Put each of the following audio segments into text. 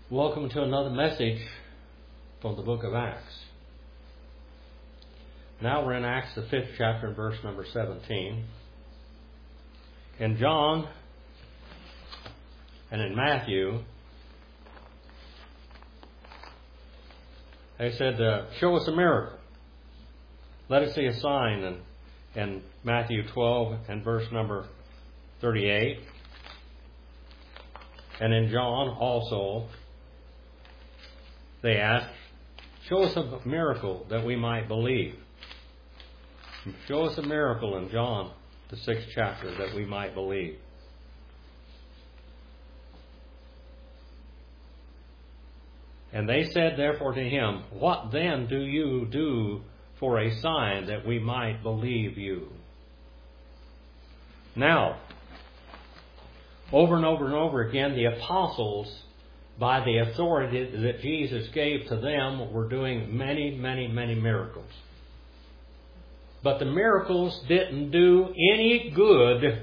Welcome to another message from the book of Acts. Now we're in Acts, the 5th chapter, verse number 17. In John and in Matthew, they said, show us a miracle. Let us see a sign in Matthew 12 and verse number 38. And in John also, they asked, show us a miracle that we might believe. Show us a miracle in John, the 6th chapter, that we might believe. And they said therefore to him, what then do you do for a sign that we might believe you? Now, over and over and over again, the apostles, by the authority that Jesus gave to them, were doing many, many, many miracles. But the miracles didn't do any good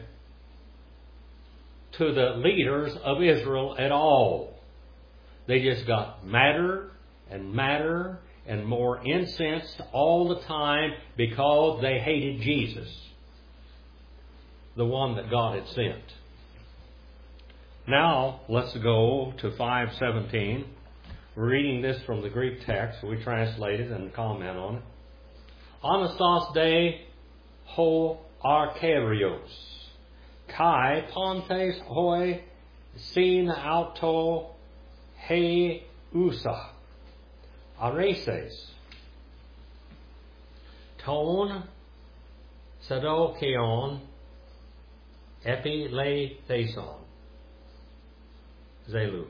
to the leaders of Israel at all. They just got madder and madder and more incensed all the time because they hated Jesus, the one that God had sent. Now, let's go to 5:17. We're reading this from the Greek text. We translate it and comment on it. Anastas de ho archerios, kai pontes hoi sin auto he usa, areses, ton sadokeon epi le theson. Zelu.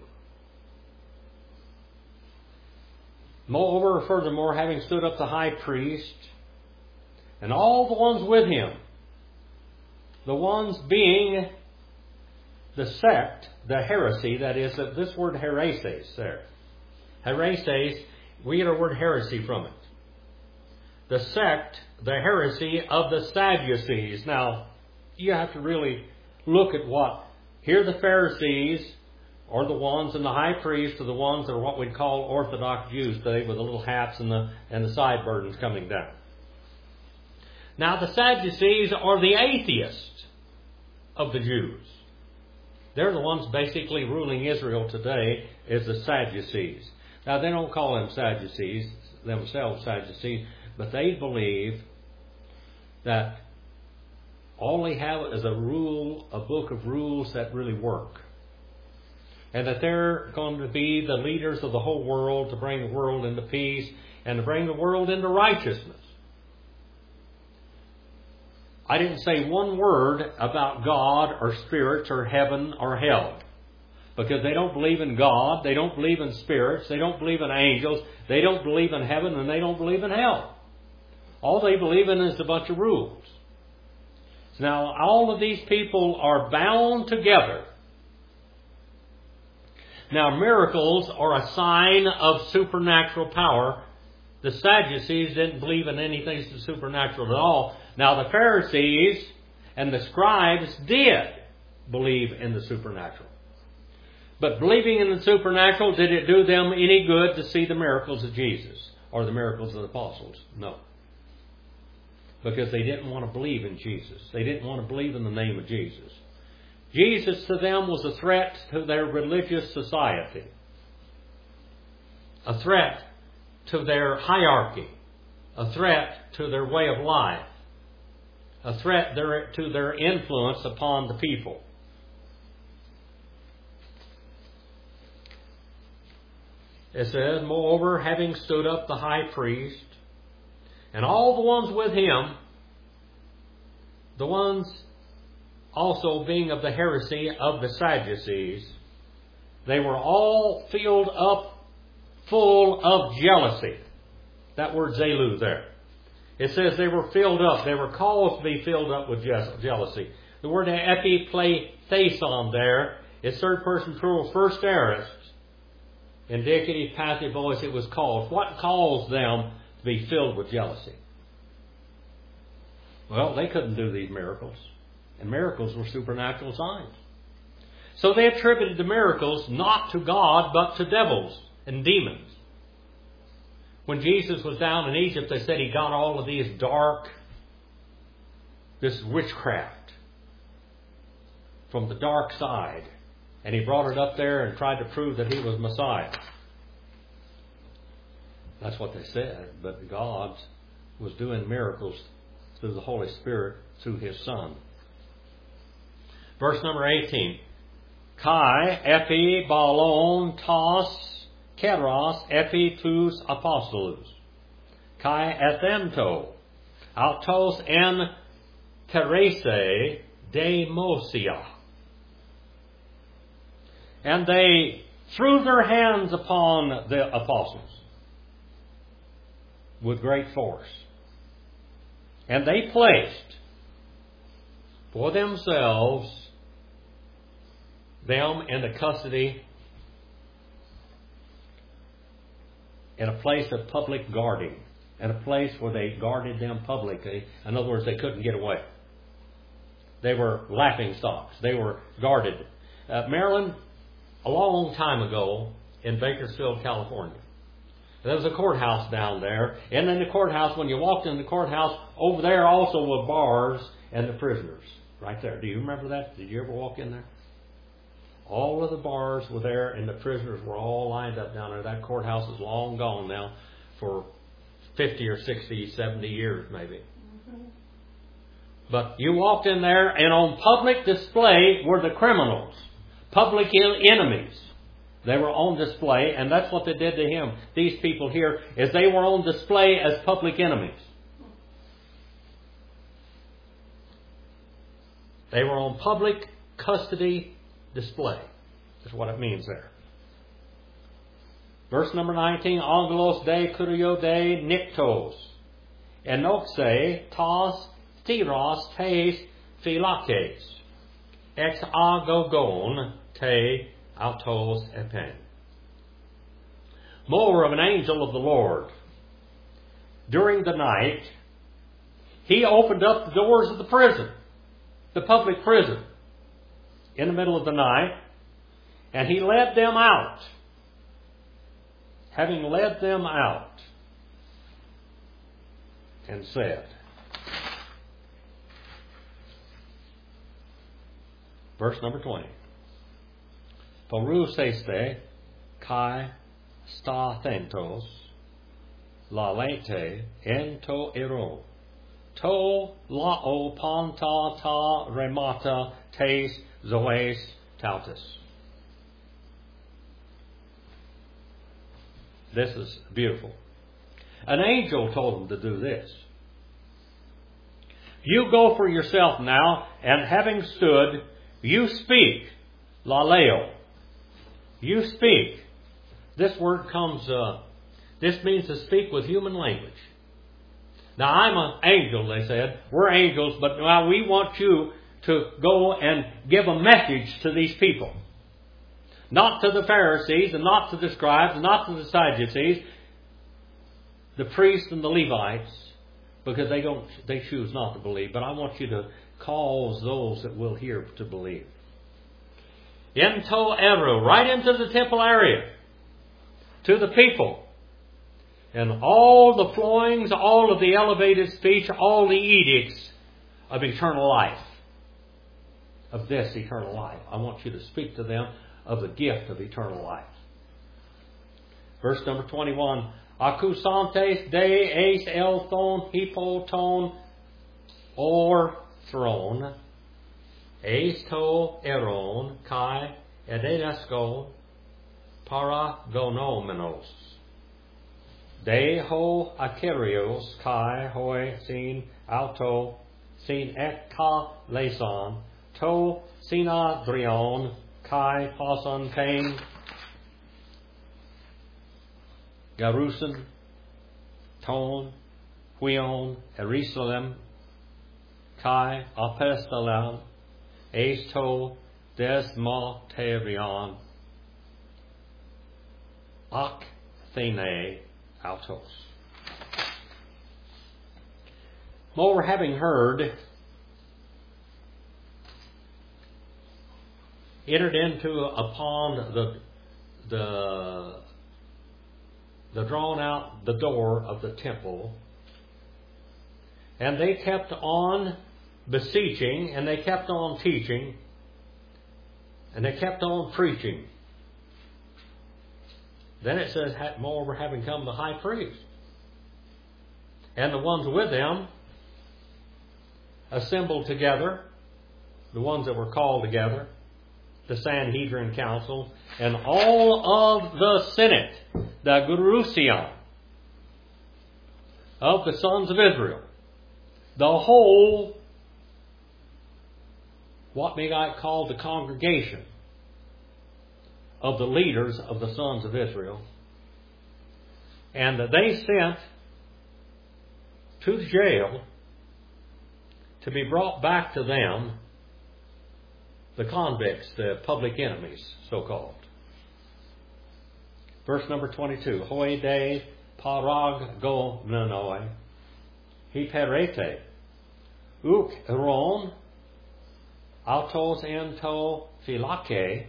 Moreover, furthermore, having stood up the high priest, and all the ones with him, the ones being the sect, the heresy, that is, this word hereses there. Hereses, we get our word heresy from it. The sect, the heresy of the Sadducees. Now, you have to really look at what, here the Pharisees, or the ones, and the high priest are the ones that are what we'd call Orthodox Jews today, with the little hats and the sideburns coming down. Now the Sadducees are the atheists of the Jews. They're the ones basically ruling Israel today, is the Sadducees. Now they don't call them Sadducees, themselves Sadducees, but they believe that all they have is a rule, a book of rules that really work. And that they're going to be the leaders of the whole world to bring the world into peace and to bring the world into righteousness. I didn't say one word about God or spirits or heaven or hell. Because they don't believe in God, they don't believe in spirits, they don't believe in angels, they don't believe in heaven, and they don't believe in hell. All they believe in is a bunch of rules. So now all of these people are bound together. Now, miracles are a sign of supernatural power. The Sadducees didn't believe in anything supernatural at all. Now, the Pharisees and the scribes did believe in the supernatural. But believing in the supernatural, did it do them any good to see the miracles of Jesus or the miracles of the apostles? No. Because they didn't want to believe in Jesus. They didn't want to believe in the name of Jesus. Jesus to them was a threat to their religious society, a threat to their hierarchy, a threat to their way of life, a threat to their influence upon the people. It says, moreover, having stood up the high priest, and all the ones with him, the ones also being of the heresy of the Sadducees, they were all filled up full of jealousy. That word zelu there. It says they were filled up. They were caused to be filled up with jealousy. The word epipletheson there is third person plural, first aorist. Indicative passive voice, it was caused. What caused them to be filled with jealousy? Well, they couldn't do these miracles. And miracles were supernatural signs. So they attributed the miracles not to God, but to devils and demons. When Jesus was down in Egypt, they said he got all of these this witchcraft from the dark side. And he brought it up there and tried to prove that he was Messiah. That's what they said. But God was doing miracles through the Holy Spirit, through His Son. Verse number 18. Kai epi balon tos keros epi tous apostolus. Kai ethemto autos en kerese demosia. And they threw their hands upon the apostles with great force. And they placed for themselves them in the custody in a place of public guarding, in a place where they guarded them publicly. In other words, they couldn't get away. They were laughing stocks. They were guarded. Maryland, a long time ago in Bakersfield, California, there was a courthouse down there. And in the courthouse, when you walked in the courthouse, over there also were bars and the prisoners. Right there. Do you remember that? Did you ever walk in there? All of the bars were there and the prisoners were all lined up down there. That courthouse is long gone now for 50 or 60, 70 years maybe. But you walked in there and on public display were the criminals, public enemies. They were on display, and that's what they did to him. These people here, is they were on display as public enemies. They were on public custody display. That's what it means there. Verse number 19. Angelos de kurio de niktos. Enoxe tos tiros tes philakes. Ex agogon te autos epen. More of an angel of the Lord. During the night, he opened up the doors of the prison, the public prison, in the middle of the night, and he led them out. Having led them out, and said, verse number 20, Poruseste kai stathentos lalete ento ero to lao panta ta remata tes zoes tautus. This is beautiful. An angel told him to do this. You go for yourself now, and having stood, you speak. Laleo. You speak. This word comes, this means to speak with human language. Now, I'm an angel, they said. We're angels, but now we want you to go and give a message to these people. Not to the Pharisees, and not to the scribes, and not to the Sadducees, the priests and the Levites, because they choose not to believe. But I want you to cause those that will hear to believe. Into Eru, right into the temple area, to the people. And all the flowings, all of the elevated speech, all the edicts of eternal life. Of this eternal life. I want you to speak to them of the gift of eternal life. Verse number 21. Accusantes de eis elthon hippoton or throne. Eis to eron kai edenesco paragonomenos. De ho akerios kai hoi sin auto sin ekka leson to sinadrion kai pason pain garusen ton huion Jerusalem kai apestalan esto desmoterion ak thene autos. Moreover, having heard entered into upon the drawn out the door of the temple, and they kept on beseeching, and they kept on teaching, and they kept on preaching. Then it says, moreover, having come the high priest, and the ones with them assembled together, the ones that were called together, the Sanhedrin council, and all of the Senate, the Gerusion of the sons of Israel, the whole, what may I call the congregation of the leaders of the sons of Israel, and they sent to the jail to be brought back to them the convicts, the public enemies, so-called. Verse number 22. Hoi de parag go menoi, hiperete, uk eron, autos ento philake,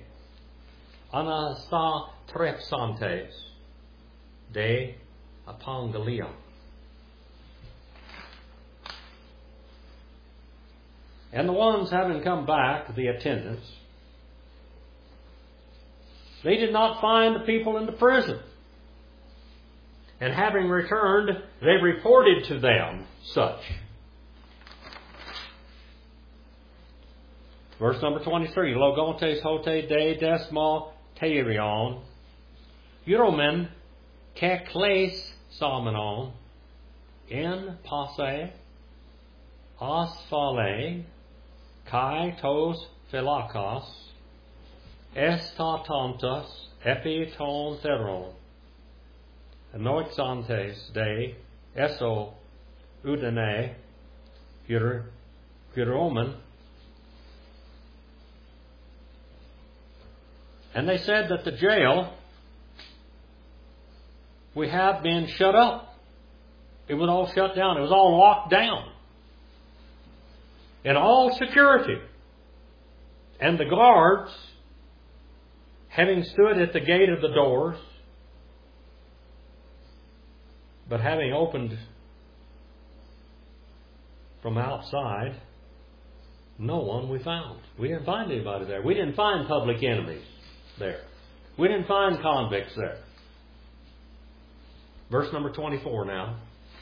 anasa trepsantes, de apangalion. And the ones having come back, the attendants, they did not find the people in the prison. And having returned, they reported to them such. Verse number 23. Logontes hote de desmo teirion, Euromen kekles salmonon, in passe, asphale, kai tos philakos, estatantos epiton theron, anoixantes de eso udene Euromen. And they said that the jail, we have been shut up. It was all shut down. It was all locked down. In all security. And the guards, having stood at the gate of the doors, but having opened from outside, no one we found. We didn't find anybody there. We didn't find public enemies there. We didn't find convicts there. Verse number 24 now.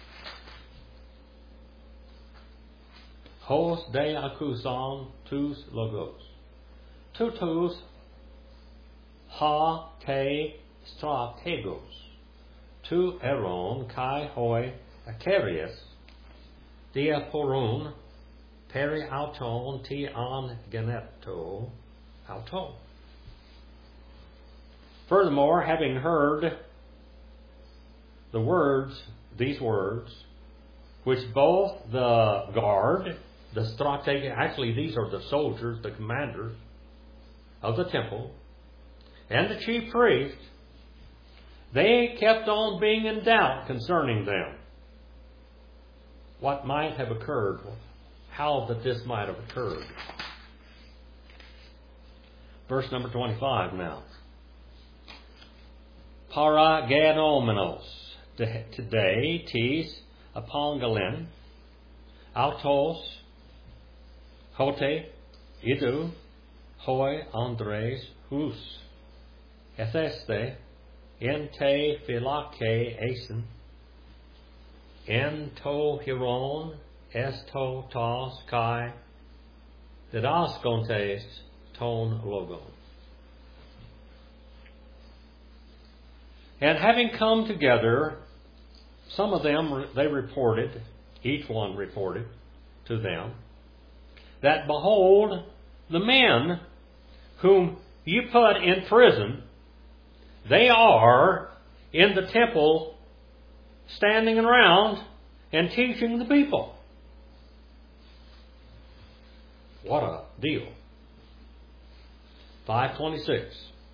Hos de akusan tus logos. Tutus ha te strategos. Tu eron kai hoi akarius. Dia porun peri auton ti an geneto auton. Furthermore, having heard the words, these words, which both the guard, the strategi, actually these are the soldiers, the commanders of the temple, and the chief priest, they kept on being in doubt concerning them. What might have occurred, how that this might have occurred. Verse number 25 now. Paragenomenos, today, tis apongalin, autos, hote, idu, hoi andres, hus, etheste, ente philake asen, ento hiron, esto tos kai, didascontes ton logon. And having come together, some of them, they reported, each one reported to them, that behold, the men whom you put in prison, they are in the temple standing around and teaching the people. What a deal. 5:26.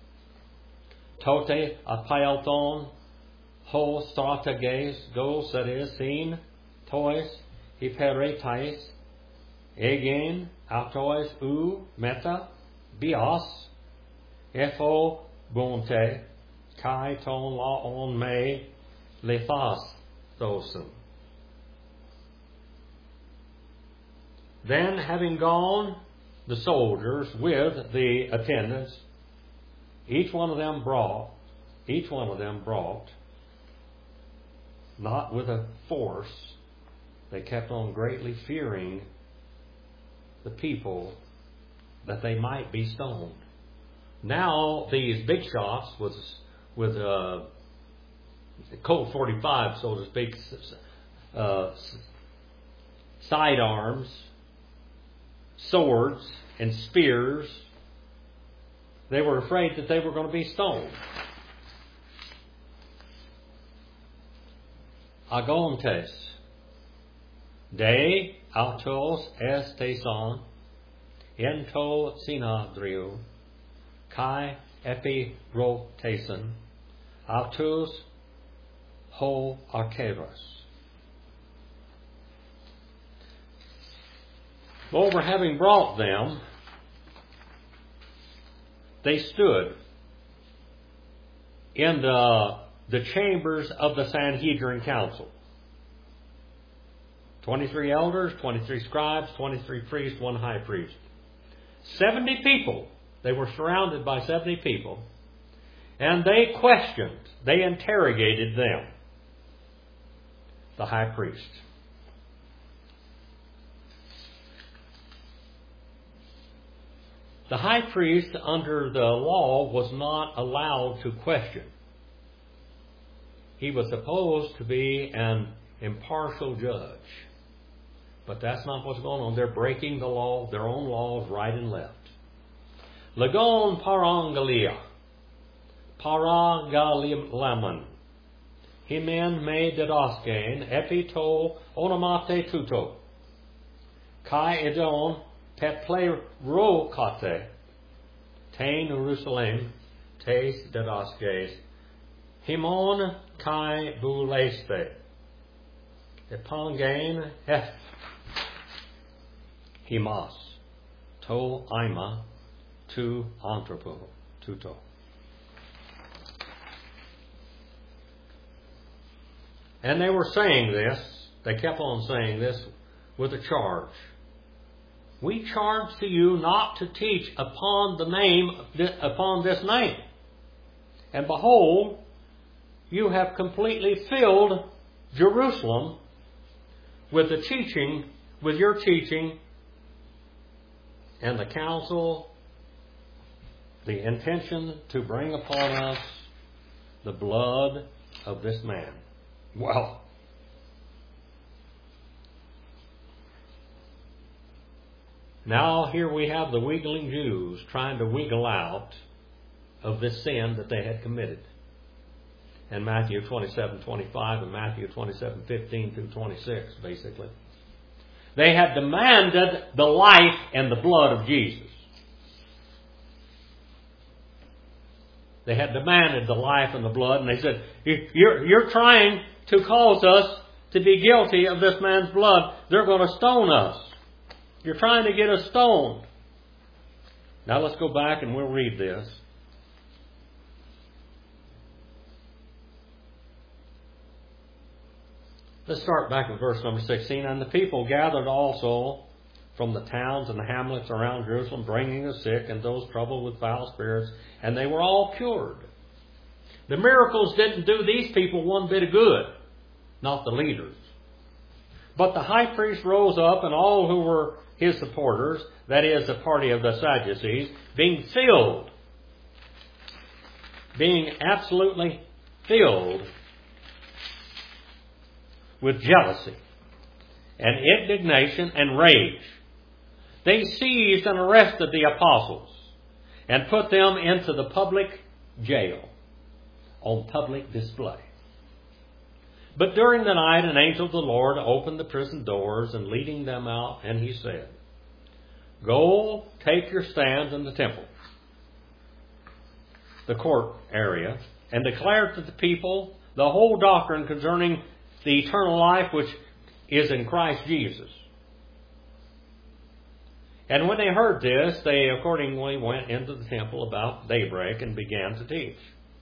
Tote apailton ho strateges go seresin tois hyperetais egen autois u meta bios Epho bonte, kai ton laon me lethas thosen. Then, having gone, the soldiers with the attendants, each one of them brought, not with a force, they kept on greatly fearing the people that they might be stoned. Now these big shots with Colt 45, so to speak, sidearms, swords, and spears, they were afraid that they were going to be stoned. Agontes, de autos esteson, ento synadriu, kai epiroteson, autos ho archeros. Over having brought them, they stood in the chambers of the Sanhedrin Council. 23 elders, 23 scribes, 23 priests, 1 high priest. 70 people. They were surrounded by 70 people. And they questioned, they interrogated them. The high priest. The high priest, under the law, was not allowed to question. He was supposed to be an impartial judge. But that's not what's going on. They're breaking the law, their own laws, right and left. Lagon parangalia, paragalilaman, himen me dedaskein, epito onamate tuto, kai edon peple ro kate, tain Jerusalem, tes dedaskes, himon kai buleste, epangain hef, himas, to ima, tu anthropo, tuto. And they were saying this, they kept on saying this with a charge. We charge to you not to teach upon this name. And behold, you have completely filled Jerusalem with the teaching, with your teaching, and the council, the intention to bring upon us the blood of this man. Well, now here we have the wiggling Jews trying to wiggle out of this sin that they had committed. In Matthew 27:25 and Matthew 27:15 through 26, basically. They had demanded the life and the blood of Jesus. They had demanded the life and the blood, and they said, you're trying to cause us to be guilty of this man's blood. They're going to stone us. You're trying to get us stoned. Now let's go back and we'll read this. Let's start back with verse number 16. And the people gathered also from the towns and the hamlets around Jerusalem, bringing the sick and those troubled with foul spirits, and they were all cured. The miracles didn't do these people one bit of good, not the leaders. But the high priest rose up, and all who were his supporters, that is, the party of the Sadducees, being absolutely filled with jealousy and indignation and rage, they seized and arrested the apostles and put them into the public jail on public display. But during the night an angel of the Lord opened the prison doors, and leading them out, and he said, "Go, take your stand in the temple," the court area, "and declare to the people the whole doctrine concerning the eternal life which is in Christ Jesus." And when they heard this, they accordingly went into the temple about daybreak and began to teach.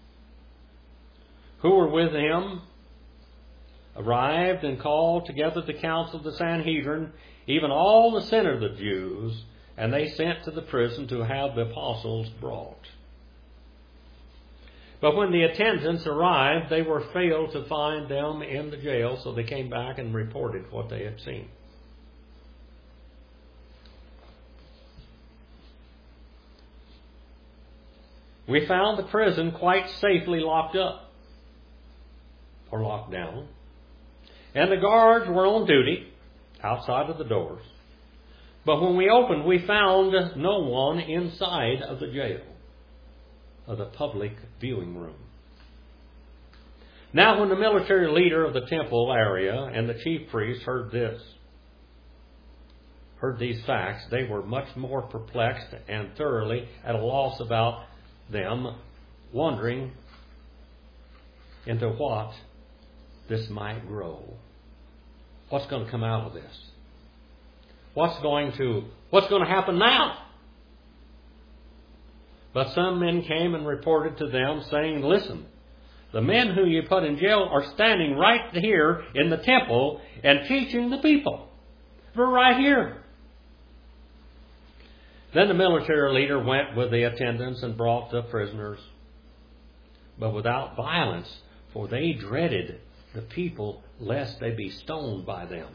Who were with him arrived and called together the council of the Sanhedrin, even all the senate of the Jews, and they sent to the prison to have the apostles brought. But when the attendants arrived, they were failed to find them in the jail, so they came back and reported what they had seen. We found the prison quite safely locked up, or locked down, and the guards were on duty outside of the doors. But when we opened, we found no one inside of the jail, of the public viewing room. Now when the military leader of the temple area and the chief priest heard these facts, they were much more perplexed and thoroughly at a loss about them, wondering into what this might grow. What's going to come out of this? What's going to happen now? But some men came and reported to them, saying, "Listen, the men who you put in jail are standing right here in the temple and teaching the people. They're right here." Then the military leader went with the attendants and brought the prisoners, but without violence, for they dreaded the people lest they be stoned by them.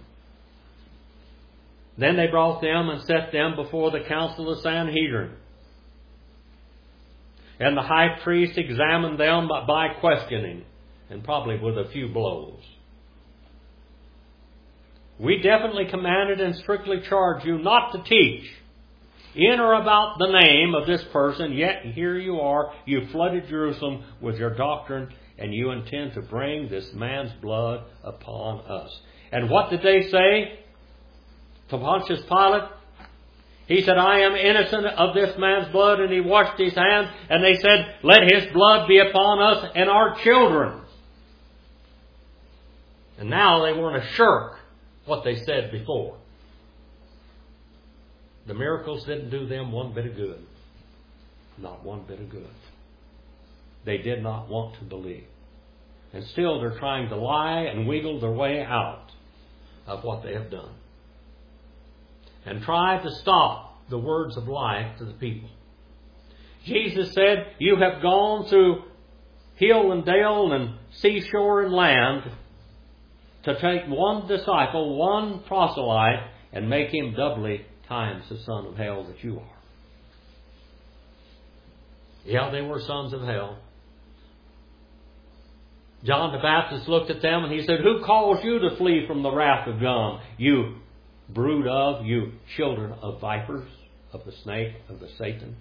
Then they brought them and set them before the council of Sanhedrin. And the high priest examined them by questioning, and probably with a few blows. "We definitely commanded and strictly charged you not to teach in or about the name of this person, yet here you are, you flooded Jerusalem with your doctrine, and you intend to bring this man's blood upon us." And what did they say to Pontius Pilate? He said, "I am innocent of this man's blood," and he washed his hands, and they said, "Let his blood be upon us and our children." And now they want to shirk what they said before. The miracles didn't do them one bit of good. Not one bit of good. They did not want to believe. And still they're trying to lie and wiggle their way out of what they have done. And try to stop the words of life to the people. Jesus said, "You have gone through hill and dale and seashore and land to take one disciple, one proselyte, and make him doubly times the son of hell that you are." Yeah, they were sons of hell. John the Baptist looked at them and he said, "Who calls you to flee from the wrath of God? You brood of, you children of vipers, of the snake, of the Satan."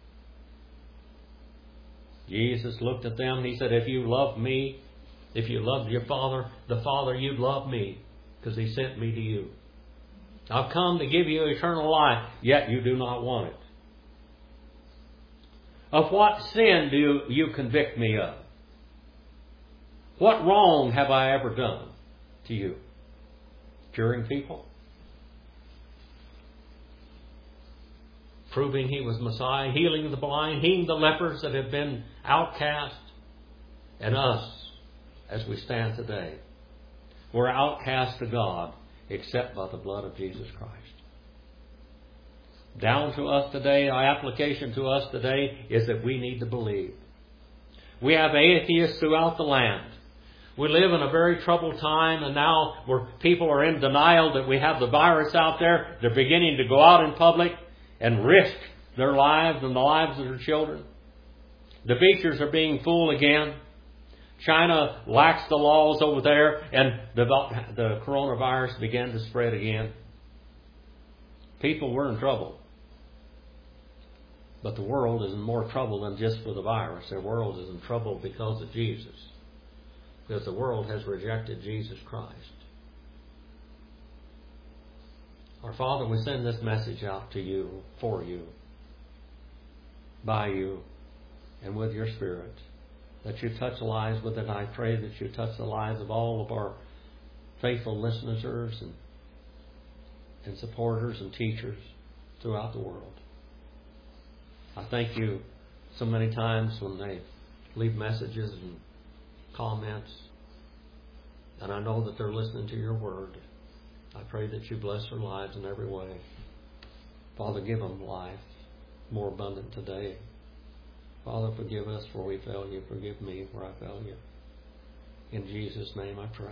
Jesus looked at them and he said, "If you love me, if you loved your Father, the Father, you'd love me, because he sent me to you. I've come to give you eternal life, yet you do not want it. Of what sin do you convict me of? What wrong have I ever done to you?" Curing people, proving he was Messiah, healing the blind, healing the lepers that have been outcast, and us as we stand today. We're outcast to God except by the blood of Jesus Christ. Down to us today, our application to us today is that we need to believe. We have atheists throughout the land. We live in a very troubled time, and now where people are in denial that we have the virus out there, they're beginning to go out in public and risk their lives and the lives of their children. The beaches are being full again. China laxed the laws over there, and the coronavirus began to spread again. People were in trouble. But the world is in more trouble than just for the virus. The world is in trouble because of Jesus. Because the world has rejected Jesus Christ. Our Father, we send this message out to you, for you, by you, and with your Spirit. That you touch lives with it. I pray that you touch the lives of all of our faithful listeners and supporters and teachers. throughout the world. I thank you so many times when they leave messages and comments, and I know that they're listening to your word. I pray that you bless their lives in every way. Father, give them life more abundant today. Father, forgive us where we fail you. Forgive me where I fail you. In Jesus' name I pray.